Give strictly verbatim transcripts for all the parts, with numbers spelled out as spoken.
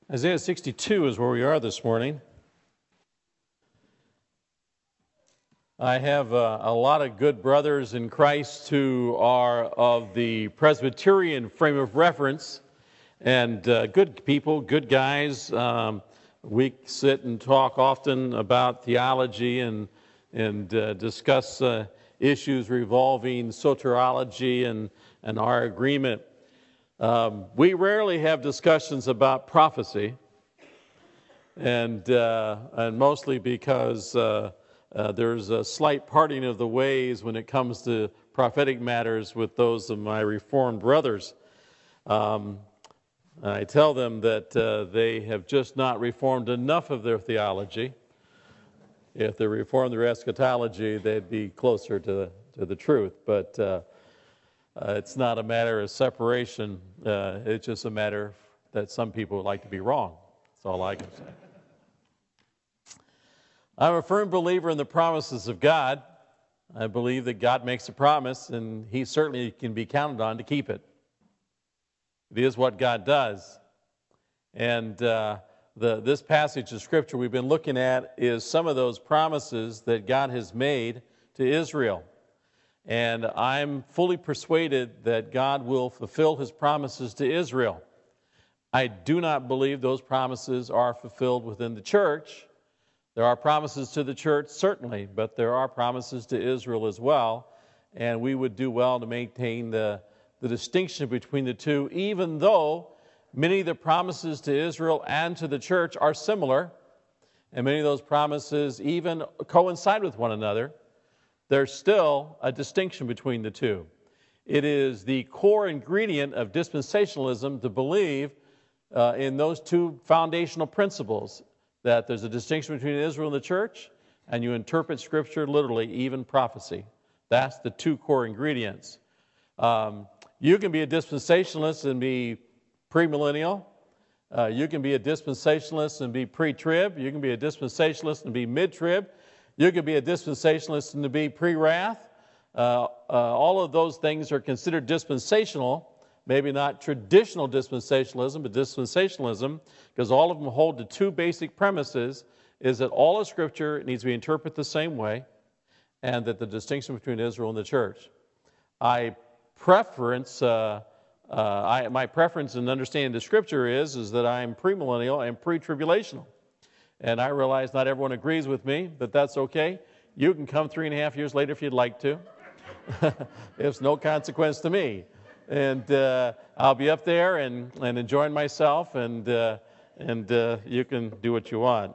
Isaiah sixty-two is where we are this morning. I have uh, a lot of good brothers in Christ who are of the Presbyterian frame of reference, and uh, good people, good guys. Um, we sit and talk often about theology and and uh, discuss uh, issues revolving soteriology and, and our agreement. Um, we rarely have discussions about prophecy, and uh, and mostly because uh, uh, there's a slight parting of the ways when it comes to prophetic matters with those of my Reformed brothers. Um, I tell them that uh, they have just not reformed enough of their theology. If they reformed their eschatology, they'd be closer to to the truth, but. Uh, Uh, it's not a matter of separation. Uh, it's just a matter that some people would like to be wrong. That's all I can say. I'm a firm believer in the promises of God. I believe that God makes a promise, and He certainly can be counted on to keep it. It is what God does. And uh, the, this passage of Scripture we've been looking at is some of those promises that God has made to Israel. And I'm fully persuaded that God will fulfill His promises to Israel. I do not believe those promises are fulfilled within the church. There are promises to the church, certainly, but there are promises to Israel as well. And we would do well to maintain the, the distinction between the two, even though many of the promises to Israel and to the church are similar, and many of those promises even coincide with one another. There's still a distinction between the two. It is the core ingredient of dispensationalism to believe uh, in those two foundational principles, that there's a distinction between Israel and the church, and you interpret Scripture literally, even prophecy. That's the two core ingredients. Um, you can be a dispensationalist and be premillennial. Uh, you can be a dispensationalist and be pre-trib. You can be a dispensationalist and be mid-trib. You could be a dispensationalist and to be pre-wrath. Uh, uh, all of those things are considered dispensational, maybe not traditional dispensationalism, but dispensationalism, because all of them hold to two basic premises, is that all of Scripture needs to be interpreted the same way, and that the distinction between Israel and the church. I preference, uh, uh, I, my preference in understanding the Scripture is, is that I'm premillennial and pre-tribulational. And I realize not everyone agrees with me, but that's okay. You can come three and a half years later if you'd like to. It's no consequence to me. And uh, I'll be up there and, and enjoying myself, and, uh, and uh, you can do what you want.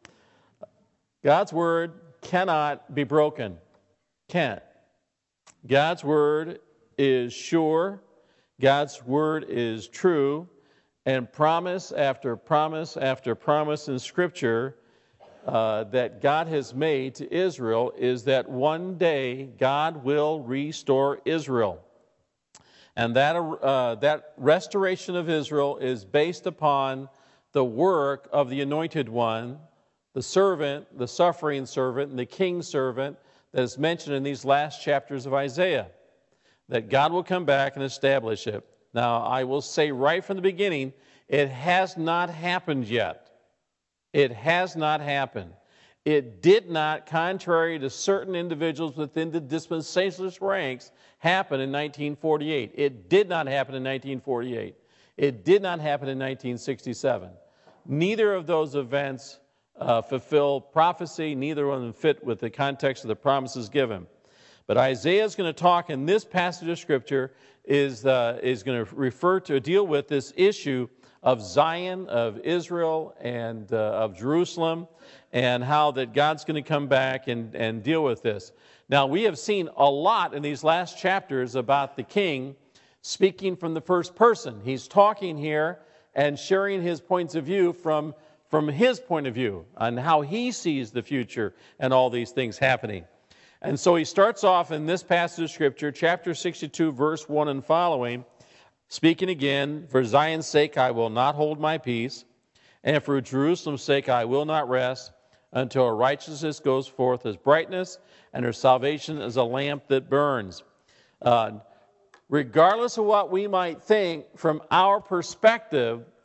God's Word cannot be broken. Can't. God's Word is sure. God's Word is true. And promise after promise after promise in Scripture uh, that God has made to Israel is that one day God will restore Israel. And that, uh, that restoration of Israel is based upon the work of the Anointed One, the servant, the suffering servant, and the king's servant that is mentioned in these last chapters of Isaiah. That God will come back and establish it. Now, I will say right from the beginning, it has not happened yet. It has not happened. It did not, contrary to certain individuals within the dispensationalist ranks, happen in nineteen forty-eight. It did not happen in nineteen forty-eight. It did not happen in nineteen sixty-seven. Neither of those events uh, fulfill prophecy. Neither of them fit with the context of the promises given. But Isaiah is going to talk in this passage of Scripture is, uh, is going to refer to, deal with this issue of Zion, of Israel, and uh, of Jerusalem, and how that God's going to come back and, and deal with this. Now, we have seen a lot in these last chapters about the king speaking from the first person. He's talking here and sharing his points of view from, from his point of view on how he sees the future and all these things happening. And so he starts off in this passage of Scripture, chapter sixty-two, verse one and following, speaking again, "For Zion's sake I will not hold my peace, and for Jerusalem's sake I will not rest, until her righteousness goes forth as brightness, and her salvation as a lamp that burns." Uh, regardless of what we might think from our perspective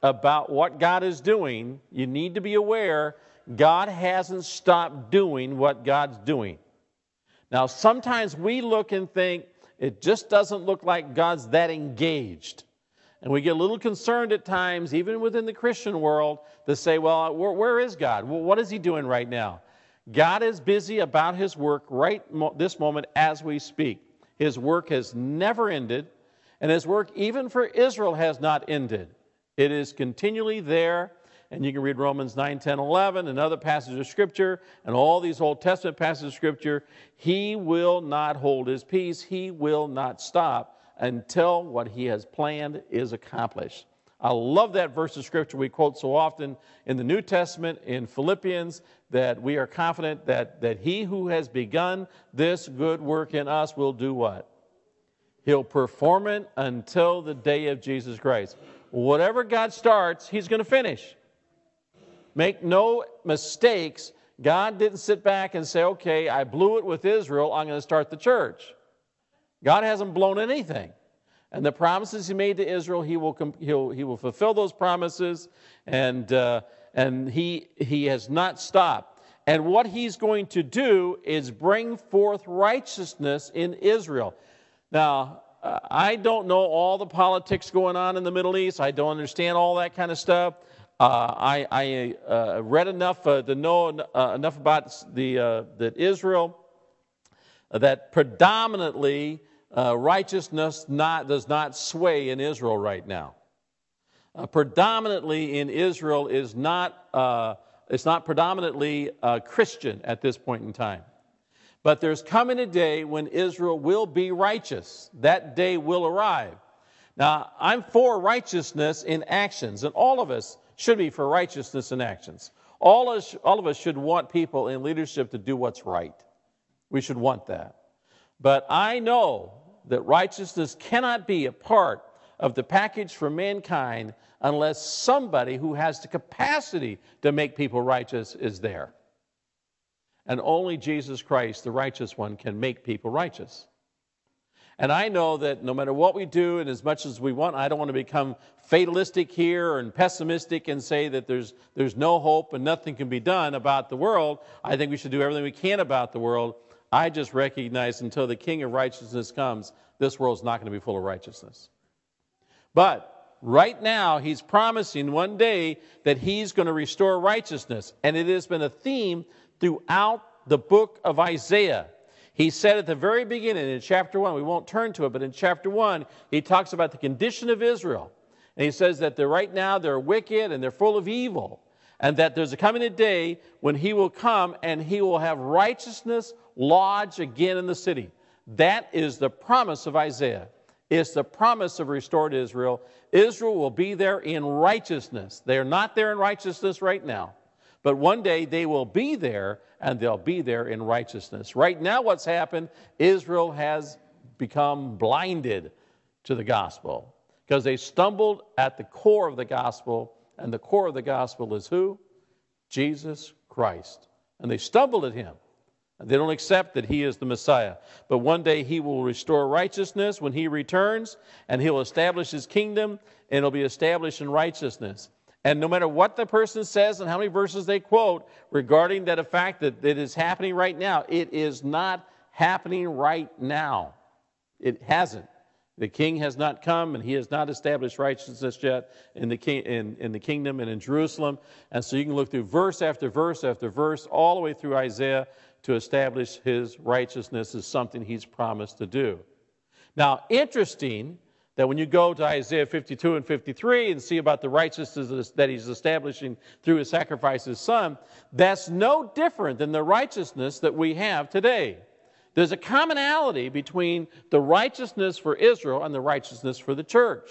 about what God is doing, you need to be aware God hasn't stopped doing what God's doing. Now, sometimes we look and think it just doesn't look like God's that engaged. And we get a little concerned at times, even within the Christian world, to say, well, where, where is God? Well, what is he doing right now? God is busy about his work right mo- this moment as we speak. His work has never ended, and his work even for Israel has not ended. It is continually there, and you can read Romans nine, ten, eleven, and other passages of Scripture, and all these Old Testament passages of Scripture. He will not hold his peace. He will not stop until what he has planned is accomplished. I love that verse of Scripture we quote so often in the New Testament, in Philippians, that we are confident that, that he who has begun this good work in us will do what? He'll perform it until the day of Jesus Christ. Whatever God starts, he's going to finish. Make no mistakes. God didn't sit back and say, okay, I blew it with Israel, I'm going to start the church. God hasn't blown anything. And the promises he made to Israel, he will he'll, he will fulfill those promises, and uh, and he he has not stopped. And what he's going to do is bring forth righteousness in Israel. Now, uh, I don't know all the politics going on in the Middle East. I don't understand all that kind of stuff. Uh, I, I uh, read enough uh, to know uh, enough about the uh, that Israel uh, that predominantly. Uh, righteousness not, does not sway in Israel right now. Uh, predominantly in Israel is not, uh, it's not predominantly uh, Christian at this point in time. But there's coming a day when Israel will be righteous. That day will arrive. Now, I'm for righteousness in actions, and all of us should be for righteousness in actions. All of us, all of us should want people in leadership to do what's right. We should want that. But I know that righteousness cannot be a part of the package for mankind unless somebody who has the capacity to make people righteous is there. And only Jesus Christ, the righteous one, can make people righteous. And I know that no matter what we do and as much as we want, I don't want to become fatalistic here and pessimistic and say that there's, there's no hope and nothing can be done about the world. I think we should do everything we can about the world. I just recognize until the King of righteousness comes, this world's not going to be full of righteousness. But right now, he's promising one day that he's going to restore righteousness. And it has been a theme throughout the book of Isaiah. He said at the very beginning in chapter one, we won't turn to it, but in chapter one, he talks about the condition of Israel. And he says that they're right now they're wicked and they're full of evil. And that there's a coming a day when he will come and he will have righteousness lodge again in the city. That is the promise of Isaiah. It's the promise of restored Israel. Israel will be there in righteousness. They are not there in righteousness right now. But one day they will be there, and they'll be there in righteousness. Right now what's happened, Israel has become blinded to the gospel because they stumbled at the core of the gospel. And the core of the gospel is who? Jesus Christ. And they stumbled at him. And they don't accept that he is the Messiah. But one day he will restore righteousness when he returns, and he'll establish his kingdom, and it'll be established in righteousness. And no matter what the person says and how many verses they quote regarding that a fact that it is happening right now, it is not happening right now. It hasn't. The king has not come, and he has not established righteousness yet in the, king, in, in the kingdom and in Jerusalem. And so you can look through verse after verse after verse, all the way through Isaiah, to establish his righteousness is something he's promised to do. Now, interesting that when you go to Isaiah fifty-two and fifty-three and see about the righteousness that he's establishing through his sacrifice of his son, that's no different than the righteousness that we have today. There's a commonality between the righteousness for Israel and the righteousness for the church,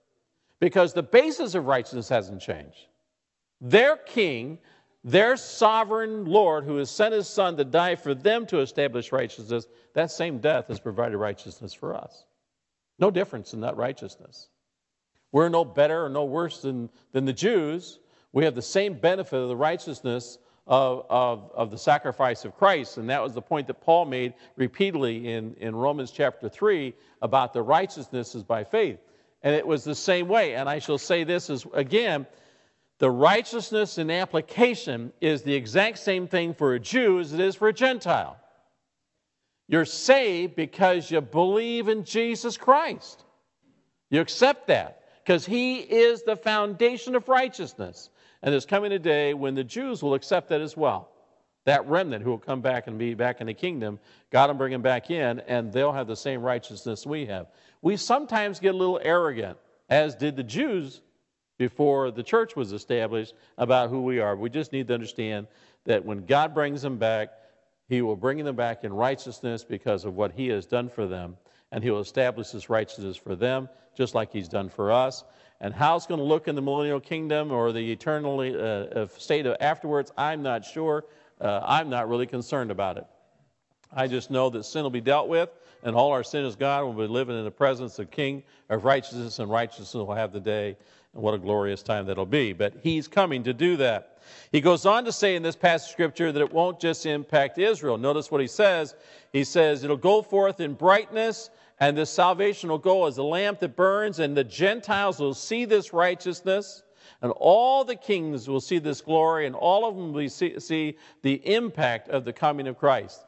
because the basis of righteousness hasn't changed. Their king, their sovereign Lord, who has sent his son to die for them to establish righteousness, that same death has provided righteousness for us. No difference in that righteousness. We're no better or no worse than, than the Jews. We have the same benefit of the righteousness Of, of, of the sacrifice of Christ. And that was the point that Paul made repeatedly in, in Romans chapter three about the righteousness is by faith. And it was the same way. And I shall say this is, again, the righteousness in application is the exact same thing for a Jew as it is for a Gentile. You're saved because you believe in Jesus Christ. You accept that because He is the foundation of righteousness. And there's coming a day when the Jews will accept that as well. That remnant who will come back and be back in the kingdom, God will bring them back in, and they'll have the same righteousness we have. We sometimes get a little arrogant, as did the Jews before the church was established, about who we are. We just need to understand that when God brings them back, He will bring them back in righteousness because of what He has done for them, and He will establish His righteousness for them, just like He's done for us. And how it's going to look in the millennial kingdom or the eternal uh, state of afterwards, I'm not sure. Uh, I'm not really concerned about it. I just know that sin will be dealt with, and all our sin is gone. We'll be living in the presence of King of righteousness, and righteousness will have the day. And what a glorious time that'll be. But He's coming to do that. He goes on to say in this passage of Scripture that it won't just impact Israel. Notice what he says. He says, it'll go forth in brightness, and this salvation will go as a lamp that burns, and the Gentiles will see this righteousness, and all the kings will see this glory, and all of them will see, see the impact of the coming of Christ.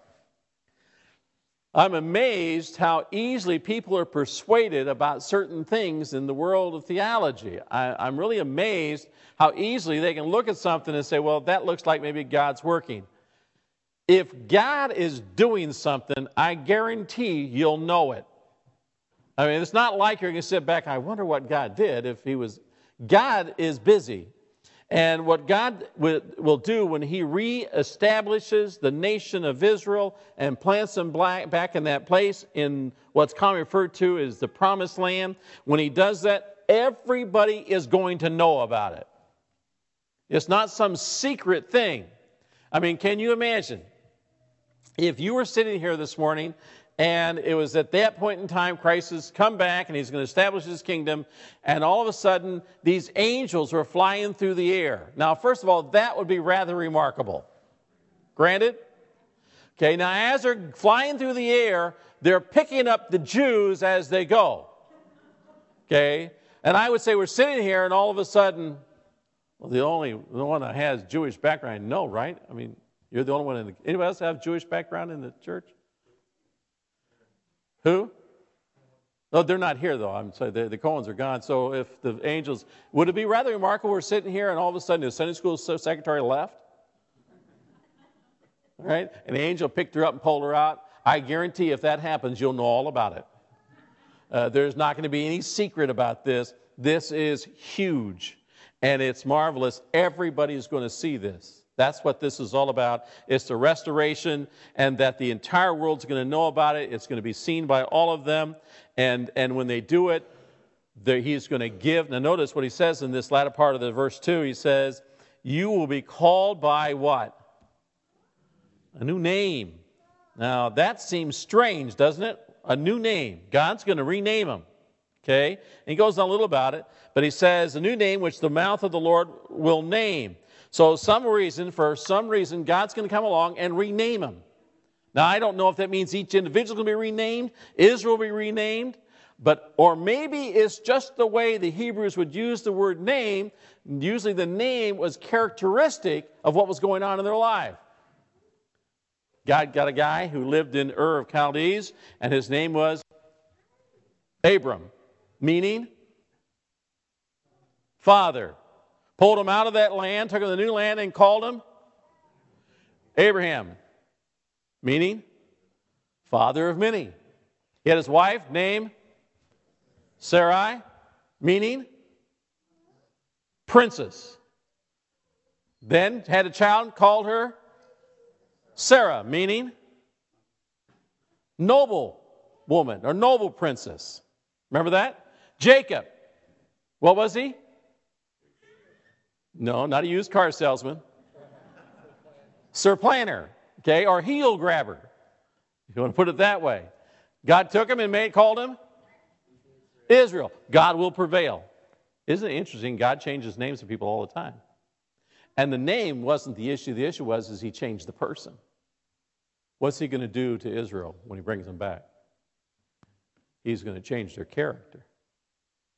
I'm amazed how easily people are persuaded about certain things in the world of theology. I, I'm really amazed how easily they can look at something and say, well, that looks like maybe God's working. If God is doing something, I guarantee you'll know it. I mean, it's not like you're going to sit back, I wonder what God did if He was... God is busy. And what God will do when He reestablishes the nation of Israel and plants them back in that place in what's commonly referred to as the Promised Land, when He does that, everybody is going to know about it. It's not some secret thing. I mean, can you imagine if you were sitting here this morning and it was at that point in time Christ has come back and He's going to establish His kingdom, and all of a sudden these angels were flying through the air. Now, first of all, that would be rather remarkable. Granted? Okay, now as they're flying through the air, they're picking up the Jews as they go. Okay? And I would say we're sitting here and all of a sudden, well, the only the one that has Jewish background, no, right? I mean, you're the only one in the... Anybody else have Jewish background in the church? Who? No, they're not here, though. I'm sorry, the, the Cohens are gone. So if the angels... Would it be rather remarkable we're sitting here and all of a sudden the Sunday school secretary left? All right? An angel picked her up and pulled her out. I guarantee if that happens, you'll know all about it. Uh, there's not going to be any secret about this. This is huge, and it's marvelous. Everybody is going to see this. That's what this is all about. It's the restoration, and that the entire world's going to know about it. It's going to be seen by all of them. And, and when they do it, He's going to give. Now notice what He says in this latter part of the verse two. He says, you will be called by what? A new name. Now that seems strange, doesn't it? A new name. God's going to rename them. Okay? And He goes on a little about it. But He says, a new name which the mouth of the Lord will name. So some reason, for some reason, God's going to come along and rename them. Now, I don't know if that means each individual is going to be renamed, Israel will be renamed, but or maybe it's just the way the Hebrews would use the word name. Usually the name was characteristic of what was going on in their life. God got a guy who lived in Ur of Chaldees, and his name was Abram, meaning father. Pulled him out of that land, took him to the new land, and called him Abraham, meaning father of many. He had his wife named Sarai, meaning princess. Then had a child, called her Sarah, meaning noble woman or noble princess. Remember that? Jacob, what was he? No, not a used car salesman. Surplanter, okay, or heel grabber, if you want to put it that way. God took him and made, called him Israel. God will prevail. Isn't it interesting? God changes names of people all the time. And the name wasn't the issue. The issue was is He changed the person. What's He going to do to Israel when He brings them back? He's going to change their character.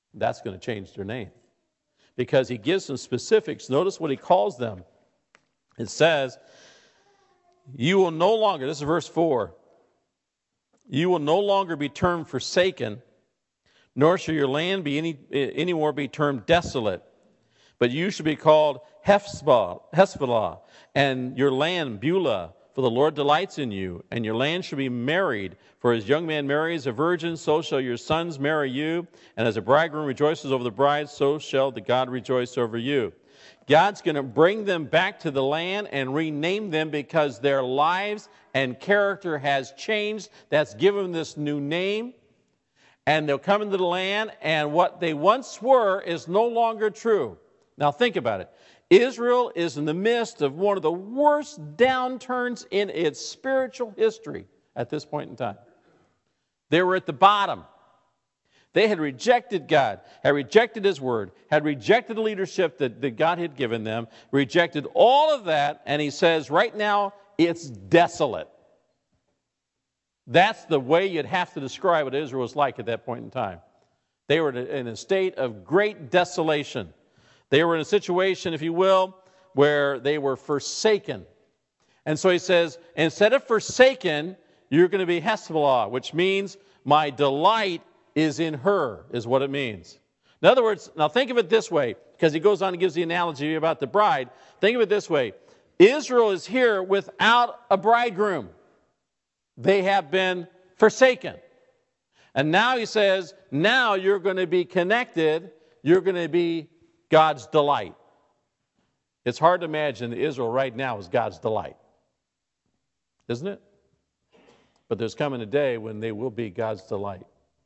That's going to change their name. Because he gives some specifics. Notice what he calls them. It says, you will no longer, this is verse four, you will no longer be termed forsaken, nor shall your land be any anymore be termed desolate, but you shall be called Heshbah, and your land Beulah, for the Lord delights in you, and your land shall be married. For as young man marries a virgin, so shall your sons marry you, and as a bridegroom rejoices over the bride, so shall the God rejoice over you. God's going to bring them back to the land and rename them because their lives and character has changed. That's given them this new name. And they'll come into the land, and what they once were is no longer true. Now think about it. Israel is in the midst of one of the worst downturns in its spiritual history at this point in time. They were at the bottom. They had rejected God, had rejected His Word, had rejected the leadership that, that God had given them, rejected all of that, and He says right now it's desolate. That's the way you'd have to describe what Israel was like at that point in time. They were in a state of great desolation. They were in a situation, if you will, where they were forsaken. And so he says, instead of forsaken, you're going to be Heshbah, which means my delight is in her, is what it means. In other words, now think of it this way, because he goes on and gives the analogy about the bride. Think of it this way. Israel is here without a bridegroom. They have been forsaken. And now he says, now you're going to be connected. You're going to be God's delight. It's hard to imagine that Israel right now is God's delight. Isn't it? But there's coming a day when they will be God's delight.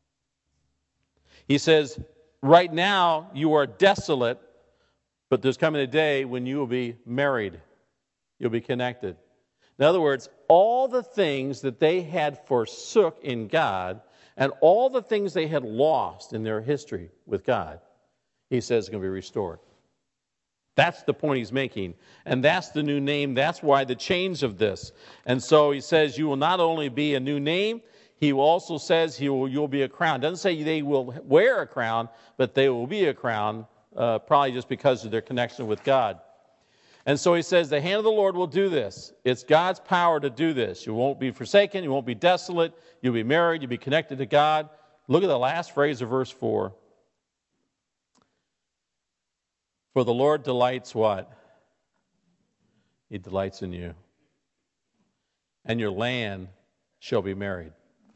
He says, right now you are desolate, but there's coming a day when you will be married. You'll be connected. In other words, all the things that they had forsook in God and all the things they had lost in their history with God, he says, is going to be restored. That's the point he's making. And that's the new name. That's why the change of this. And so he says, you will not only be a new name, he also says he will, you'll be a crown. Doesn't say they will wear a crown, but they will be a crown, uh, probably just because of their connection with God. And so he says, the hand of the Lord will do this. It's God's power to do this. You won't be forsaken. You won't be desolate. You'll be married. You'll be connected to God. Look at the last phrase of verse four. For the Lord delights what? He delights in you. And your land shall be married.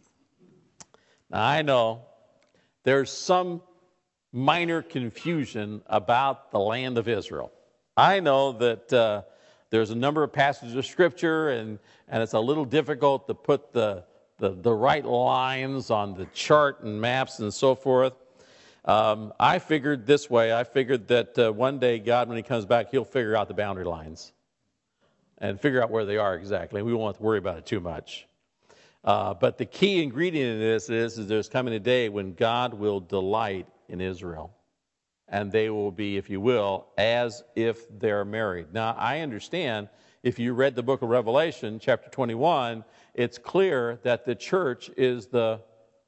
Now I know there's some minor confusion about the land of Israel. I know that uh, there's a number of passages of Scripture, and, and it's a little difficult to put the, the, the right lines on the chart and maps and so forth. Um, I figured this way. I figured that uh, one day God, when He comes back, He'll figure out the boundary lines and figure out where they are exactly. We won't have to worry about it too much. Uh, but the key ingredient in this is, is there's coming a day when God will delight in Israel. And they will be, if you will, as if they're married. Now, I understand if you read the book of Revelation, chapter twenty-one, it's clear that the church is the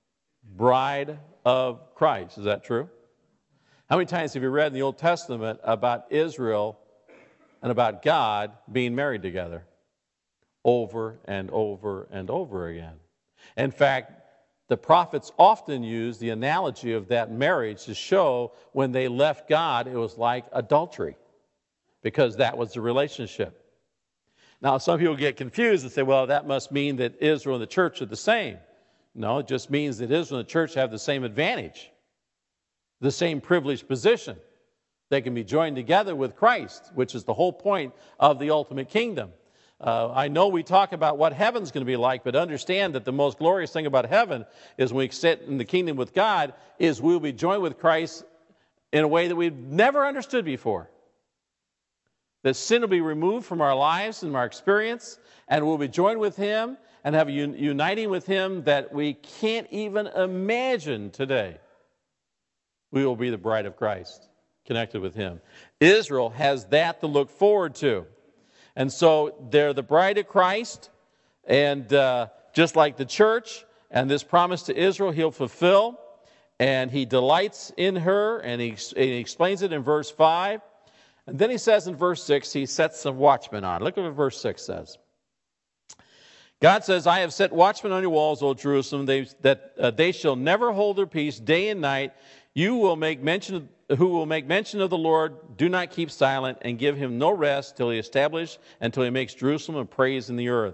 bride of Christ. Is that true? How many times have you read in the Old Testament about Israel and about God being married together? Over and over and over again. In fact, the prophets often use the analogy of that marriage to show when they left God, it was like adultery, because that was the relationship. Now, some people get confused and say, well, that must mean that Israel and the church are the same. No, it just means that Israel and the church have the same advantage, the same privileged position. They can be joined together with Christ, which is the whole point of the ultimate kingdom. Uh, I know we talk about what heaven's going to be like, but understand that the most glorious thing about heaven is when we sit in the kingdom with God, is we'll be joined with Christ in a way that we've never understood before. That sin will be removed from our lives and our experience, and we'll be joined with Him and have a un- uniting with Him that we can't even imagine today. We will be the bride of Christ, connected with Him. Israel has that to look forward to. And so they're the bride of Christ, and uh, just like the church, and this promise to Israel He'll fulfill. and he delights in her, and he, and he explains it in verse five. And then he says in verse six, he sets some watchmen on. Look at what verse six says. God says, I have set watchmen on your walls, O Jerusalem, they, that uh, they shall never hold their peace day and night. You will make mention of, who will make mention of the Lord, do not keep silent, and give him no rest till he establish, until he makes Jerusalem a praise in the earth.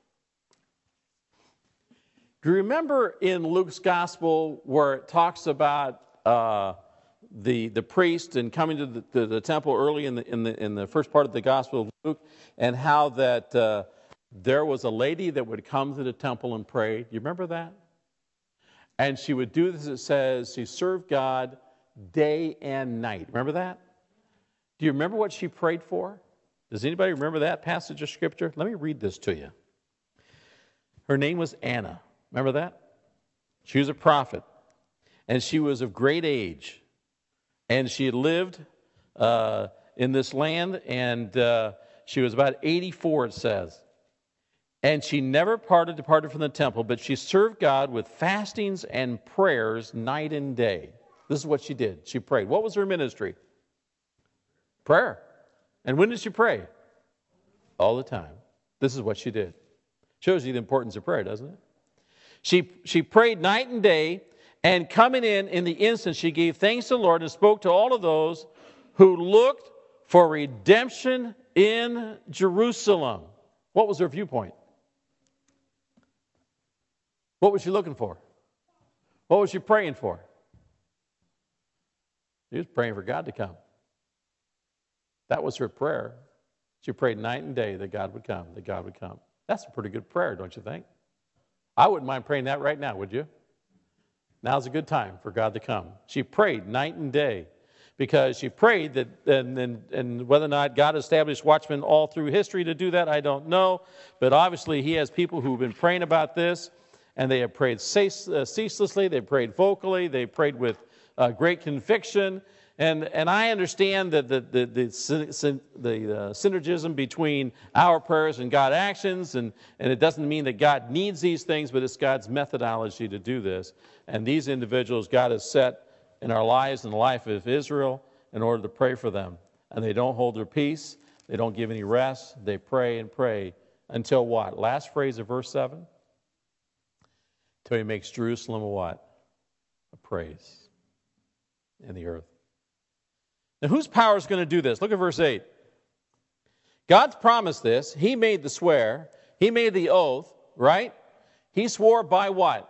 Do you remember in Luke's gospel where it talks about uh, the the priest and coming to the, to the temple early in the in the in the first part of the gospel of Luke, and how that uh, there was a lady that would come to the temple and pray? Do you remember that? And she would do this, it says, she served God day and night. Remember that? Do you remember what she prayed for? Does anybody remember that passage of Scripture? Let me read this to you. Her name was Anna. Remember that? She was a prophet. And she was of great age. And she had lived uh, in this land, and uh, she was about eighty-four, it says. And she never parted, departed from the temple, but she served God with fastings and prayers night and day. This is what she did. She prayed. What was her ministry? Prayer. And when did she pray? All the time. This is what she did. Shows you the importance of prayer, doesn't it? She, she prayed night and day, and coming in in the instant, she gave thanks to the Lord and spoke to all of those who looked for redemption in Jerusalem. What was her viewpoint? What was she looking for? What was she praying for? She was praying for God to come. That was her prayer. She prayed night and day that God would come, that God would come. That's a pretty good prayer, don't you think? I wouldn't mind praying that right now, would you? Now's a good time for God to come. She prayed night and day because she prayed that, and, and, and whether or not God established watchmen all through history to do that, I don't know. But obviously he has people who've been praying about this, and they have prayed ceaselessly, they prayed vocally, they prayed with uh, great conviction. And, and I understand that the, the, the, the, the uh, synergism between our prayers and God's actions, and, and it doesn't mean that God needs these things, but it's God's methodology to do this. And these individuals God has set in our lives and the life of Israel in order to pray for them. And they don't hold their peace, they don't give any rest, they pray and pray until what? Last phrase of verse seven? Till he makes Jerusalem a what? A praise in the earth. Now, whose power is going to do this? Look at verse eight. God's promised this. He made the swear. He made the oath, right? He swore by what?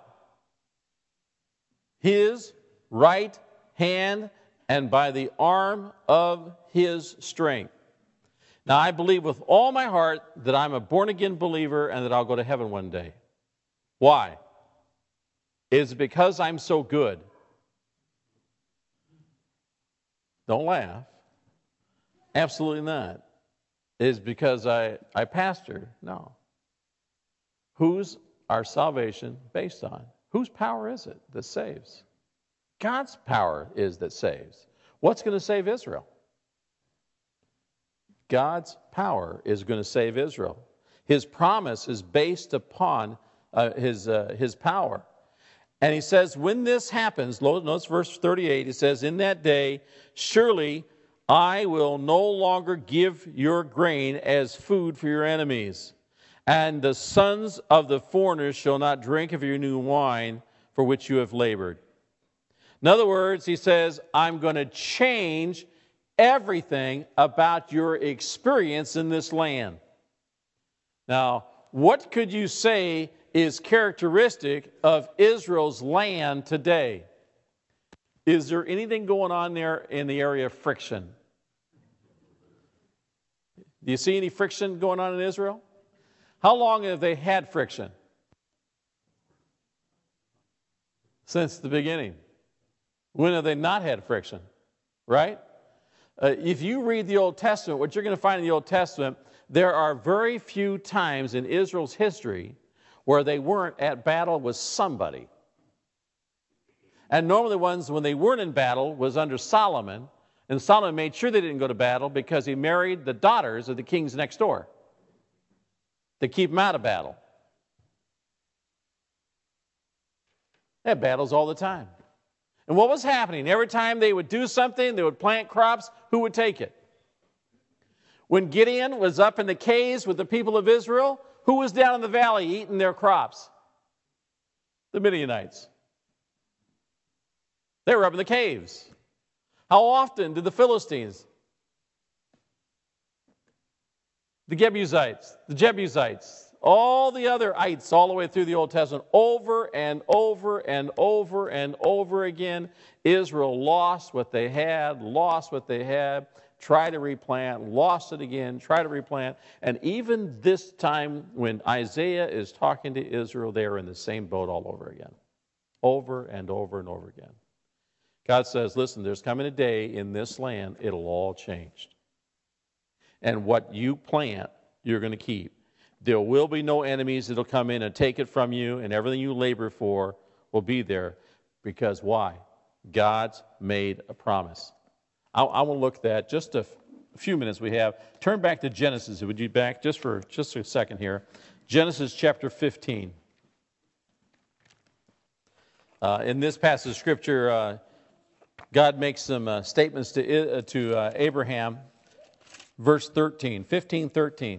His right hand and by the arm of his strength. Now, I believe with all my heart that I'm a born-again believer and that I'll go to heaven one day. Why? Is it because I'm so good? Don't laugh. Absolutely not. Is because I, I pastor? No. Who's our salvation based on? Whose power is it that saves? God's power is that saves. What's going to save Israel? God's power is going to save Israel. His promise is based upon uh, his, uh, his power. And he says, when this happens, notice verse thirty-eight, he says, in that day, surely I will no longer give your grain as food for your enemies, and the sons of the foreigners shall not drink of your new wine for which you have labored. In other words, he says, I'm going to change everything about your experience in this land. Now, what could you say is characteristic of Israel's land today? Is there anything going on there in the area of friction? Do you see any friction going on in Israel? How long have they had friction? Since the beginning. When have they not had friction? Right? Uh, if you read the Old Testament, what you're going to find in the Old Testament, there are very few times in Israel's history where they weren't at battle with somebody. And normally the ones when they weren't in battle was under Solomon, and Solomon made sure they didn't go to battle because he married the daughters of the kings next door to keep them out of battle. They had battles all the time. And what was happening? Every time they would do something, they would plant crops, who would take it? When Gideon was up in the caves with the people of Israel, who was down in the valley eating their crops? The Midianites. They were up in the caves. How often did the Philistines, the Jebusites, the Jebusites, all the other ites all the way through the Old Testament, over and over and over and over again, Israel lost what they had, lost what they had, tried to replant, lost it again, tried to replant. And even this time when Isaiah is talking to Israel, they are in the same boat all over again. Over and over and over again. God says, listen, there's coming a day in this land, it'll all change. And what you plant, you're going to keep. There will be no enemies that'll come in and take it from you, and everything you labor for will be there. Because why? God's made a promise. I, I want to look at that just a, f- a few minutes we have. Turn back to Genesis. Would you back just for just a second here? Genesis chapter fifteen. Uh, in this passage of Scripture, uh, God makes some uh, statements to, uh, to uh, Abraham. Verse thirteen, fifteen, thirteen.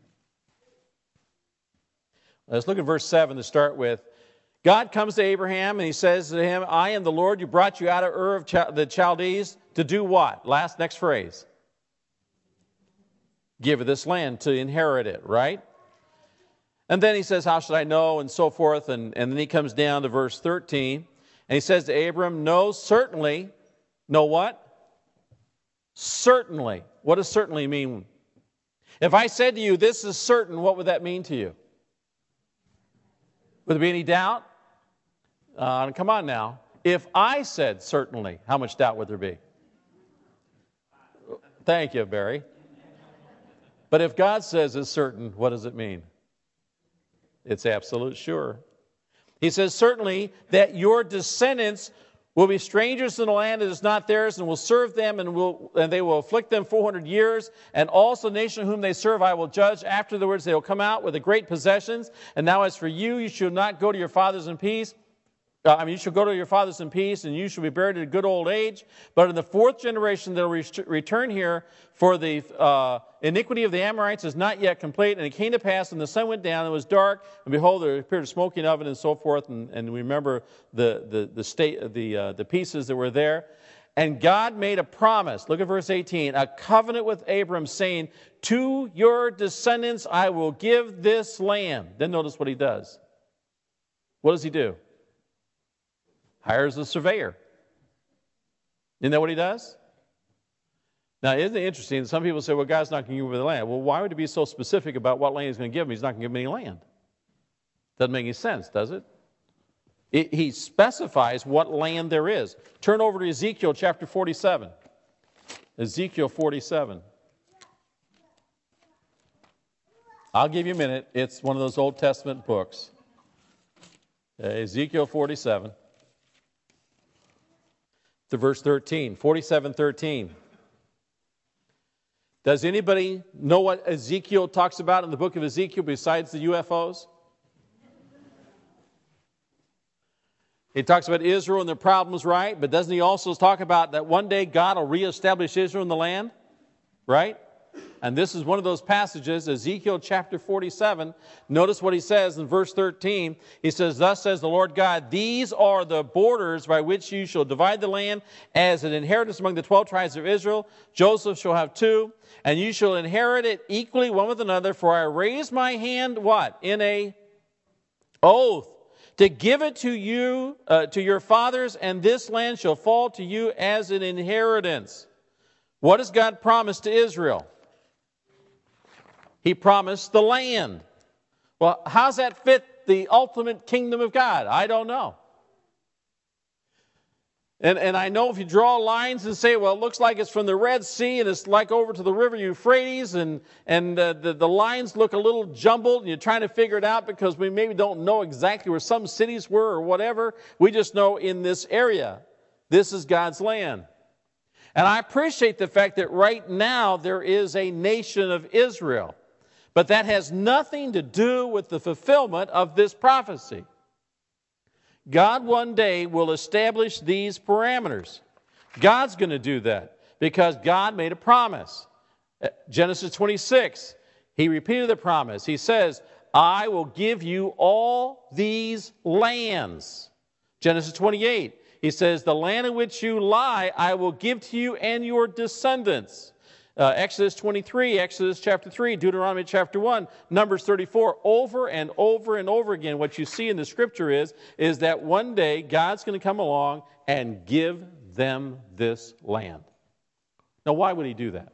Let's look at verse seven to start with. God comes to Abraham and he says to him, I am the Lord who brought you out of Ur of Ch- the Chaldees to do what? Last, next phrase. Give this land to inherit it, right? And then he says, how should I know? And so forth. And, and then he comes down to verse thirteen. And he says to Abram, no, certainly. No what? Certainly. What does certainly mean? If I said to you, this is certain, what would that mean to you? Would there be any doubt? Uh, come on now. If I said certainly, how much doubt would there be? Thank you, Barry. But if God says it's certain, what does it mean? It's absolute sure. He says, certainly that your descendants will be strangers in the land that is not theirs, and will serve them, and will and they will afflict them four hundred years. And also the nation whom they serve I will judge. Afterwards they will come out with the great possessions. And now as for you, you should not go to your fathers in peace. Uh, I mean, you shall go to your fathers in peace, and you shall be buried at a good old age. But in the fourth generation they will re- return here, for the uh, iniquity of the Amorites is not yet complete. And it came to pass, and the sun went down, and it was dark, and behold, there appeared a smoking oven, and so forth. And, and we remember the the the state the uh, the pieces that were there. And God made a promise. Look at verse eighteen. A covenant with Abram, saying, to your descendants I will give this land. Then notice what he does. What does he do? Hires a surveyor. Isn't that what he does? Now, isn't it interesting? Some people say, well, God's not going to give him the land. Well, why would he be so specific about what land he's going to give him? He's not going to give him any land. Doesn't make any sense, does it? it? He specifies what land there is. Turn over to Ezekiel chapter forty-seven. Ezekiel forty-seven. I'll give you a minute. It's one of those Old Testament books. Uh, Ezekiel forty-seven. To verse thirteen, forty-seven thirteen. Does anybody know what Ezekiel talks about in the book of Ezekiel besides the U F Os? He talks about Israel and their problems, right? But doesn't he also talk about that one day God will reestablish Israel in the land? Right? And this is one of those passages, Ezekiel chapter forty-seven. Notice what he says in verse thirteen. He says, thus says the Lord God, these are the borders by which you shall divide the land as an inheritance among the twelve tribes of Israel. Joseph shall have two, and you shall inherit it equally one with another. For I raise my hand, what? In a oath, to give it to you, uh, to your fathers, and this land shall fall to you as an inheritance. What does God promise to Israel? He promised the land. Well, how does that fit the ultimate kingdom of God? I don't know. And, and I know if you draw lines and say, well, it looks like it's from the Red Sea and it's like over to the river Euphrates, and, and uh, the, the lines look a little jumbled and you're trying to figure it out because we maybe don't know exactly where some cities were or whatever. We just know in this area, this is God's land. And I appreciate the fact that right now there is a nation of Israel. But that has nothing to do with the fulfillment of this prophecy. God one day will establish these parameters. God's going to do that because God made a promise. Genesis twenty-six, he repeated the promise. He says, I will give you all these lands. Genesis twenty-eight, he says, the land in which you lie, I will give to you and your descendants. Uh, Exodus twenty-three, Exodus chapter three, Deuteronomy chapter one, Numbers thirty-four, over and over and over again, what you see in the scripture is, is that one day God's going to come along and give them this land. Now, why would he do that?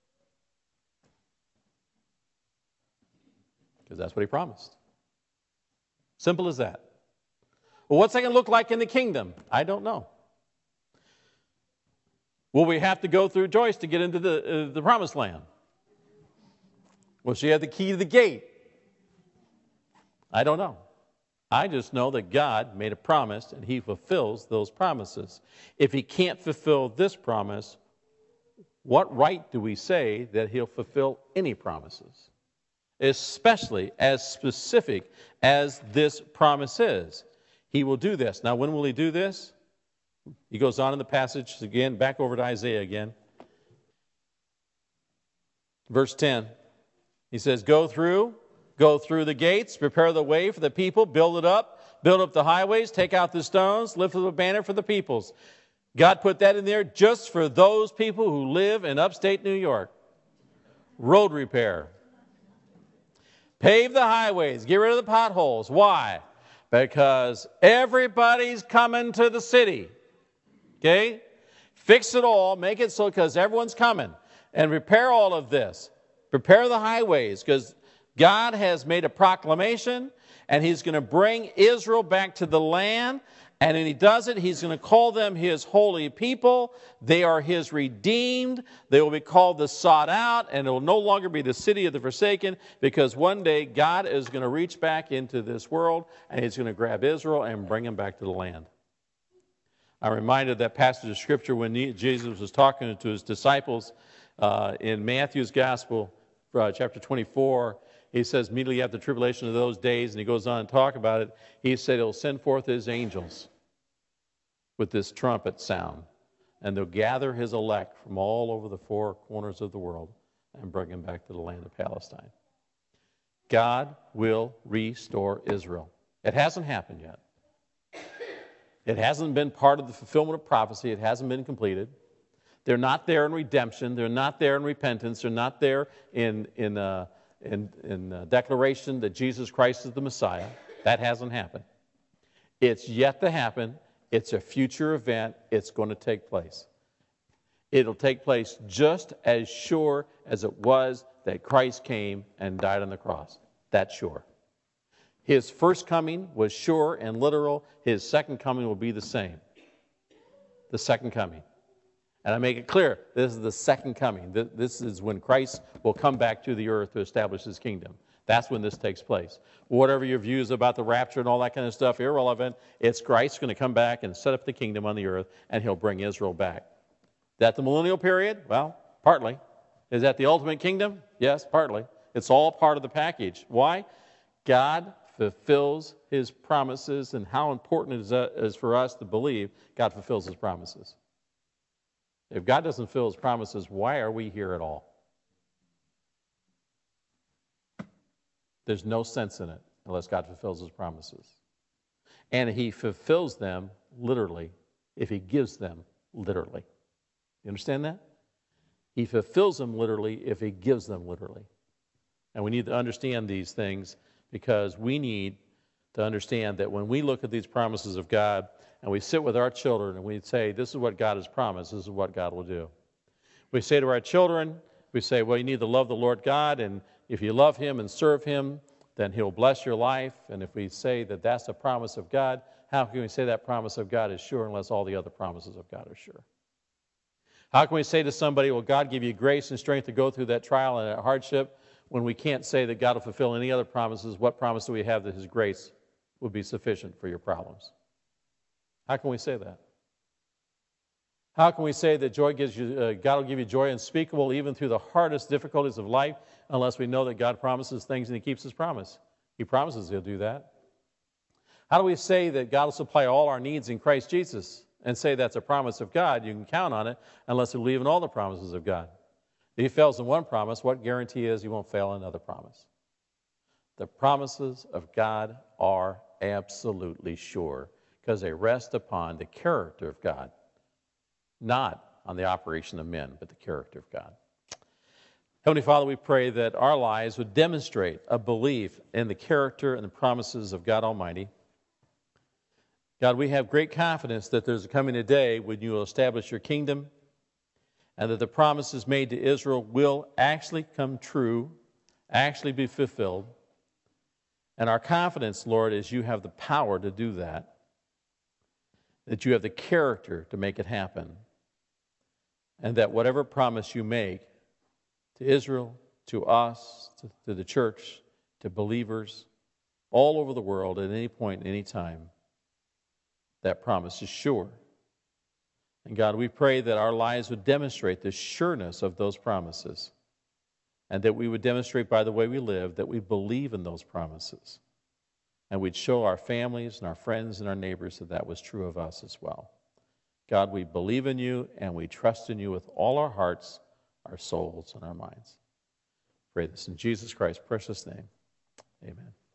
Because that's what he promised. Simple as that. Well, what's that going to look like in the kingdom? I don't know. Will we have to go through Joyce to get into the, uh, the promised land? Will she have the key to the gate? I don't know. I just know that God made a promise and he fulfills those promises. If he can't fulfill this promise, what right do we say that he'll fulfill any promises? Especially as specific as this promise is. He will do this. Now, when will he do this? He goes on in the passage again, back over to Isaiah again. Verse ten, he says, Go through, go through the gates, prepare the way for the people, build it up, build up the highways, take out the stones, lift up a banner for the peoples. God put that in there just for those people who live in upstate New York. Road repair. Pave the highways, get rid of the potholes. Why? Because everybody's coming to the city. Okay? Fix it all, make it so because everyone's coming. And repair all of this. Prepare the highways because God has made a proclamation and he's going to bring Israel back to the land. And when he does it, he's going to call them his holy people. They are his redeemed. They will be called the sought out, and it will no longer be the city of the forsaken, because one day God is going to reach back into this world, and he's going to grab Israel and bring them back to the land. I'm reminded of that passage of Scripture when Jesus was talking to his disciples uh, in Matthew's Gospel, uh, chapter twenty-four. He says, immediately after the tribulation of those days, and he goes on to talk about it, he said he'll send forth his angels with this trumpet sound, and they'll gather his elect from all over the four corners of the world and bring them back to the land of Palestine. God will restore Israel. It hasn't happened yet. It hasn't been part of the fulfillment of prophecy. It hasn't been completed. They're not there in redemption. They're not there in repentance. They're not there in, in, uh, in, in uh, declaration that Jesus Christ is the Messiah. That hasn't happened. It's yet to happen. It's a future event. It's going to take place. It'll take place just as sure as it was that Christ came and died on the cross. That's sure. His first coming was sure and literal. His second coming will be the same. The second coming. And I make it clear, this is the second coming. This is when Christ will come back to the earth to establish his kingdom. That's when this takes place. Whatever your views about the rapture and all that kind of stuff, irrelevant. It's Christ going to come back and set up the kingdom on the earth, and he'll bring Israel back. That the millennial period? Well, partly. Is that the ultimate kingdom? Yes, partly. It's all part of the package. Why? God fulfills his promises, and how important it is for us to believe God fulfills his promises. If God doesn't fulfill his promises, why are we here at all? There's no sense in it unless God fulfills his promises. And he fulfills them literally if he gives them literally. You understand that? He fulfills them literally if he gives them literally. And we need to understand these things because we need to understand that when we look at these promises of God and we sit with our children and we say, this is what God has promised, this is what God will do. We say to our children, we say, well, you need to love the Lord God, and if you love him and serve him, then he'll bless your life. And if we say that that's a promise of God, how can we say that promise of God is sure unless all the other promises of God are sure? How can we say to somebody, well, God give you grace and strength to go through that trial and that hardship, when we can't say that God will fulfill any other promises? What promise do we have that his grace will be sufficient for your problems? How can we say that? How can we say that joy gives you, uh, God will give you joy unspeakable even through the hardest difficulties of life, unless we know that God promises things and he keeps his promise? He promises he'll do that. How do we say that God will supply all our needs in Christ Jesus and say that's a promise of God? You can count on it unless we believe in all the promises of God. If he fails in one promise, what guarantee is he won't fail in another promise? The promises of God are absolutely sure because they rest upon the character of God, not on the operation of men, but the character of God. Heavenly Father, we pray that our lives would demonstrate a belief in the character and the promises of God Almighty. God, we have great confidence that there's coming a day when you will establish your kingdom and that the promises made to Israel will actually come true, actually be fulfilled. And our confidence, Lord, is you have the power to do that, that you have the character to make it happen, and that whatever promise you make to Israel, to us, to, to the church, to believers all over the world at any point, any time, that promise is sure. And God, we pray that our lives would demonstrate the sureness of those promises, and that we would demonstrate by the way we live that we believe in those promises. And we'd show our families and our friends and our neighbors that that was true of us as well. God, we believe in you and we trust in you with all our hearts, our souls, and our minds. Pray this in Jesus Christ's precious name. Amen.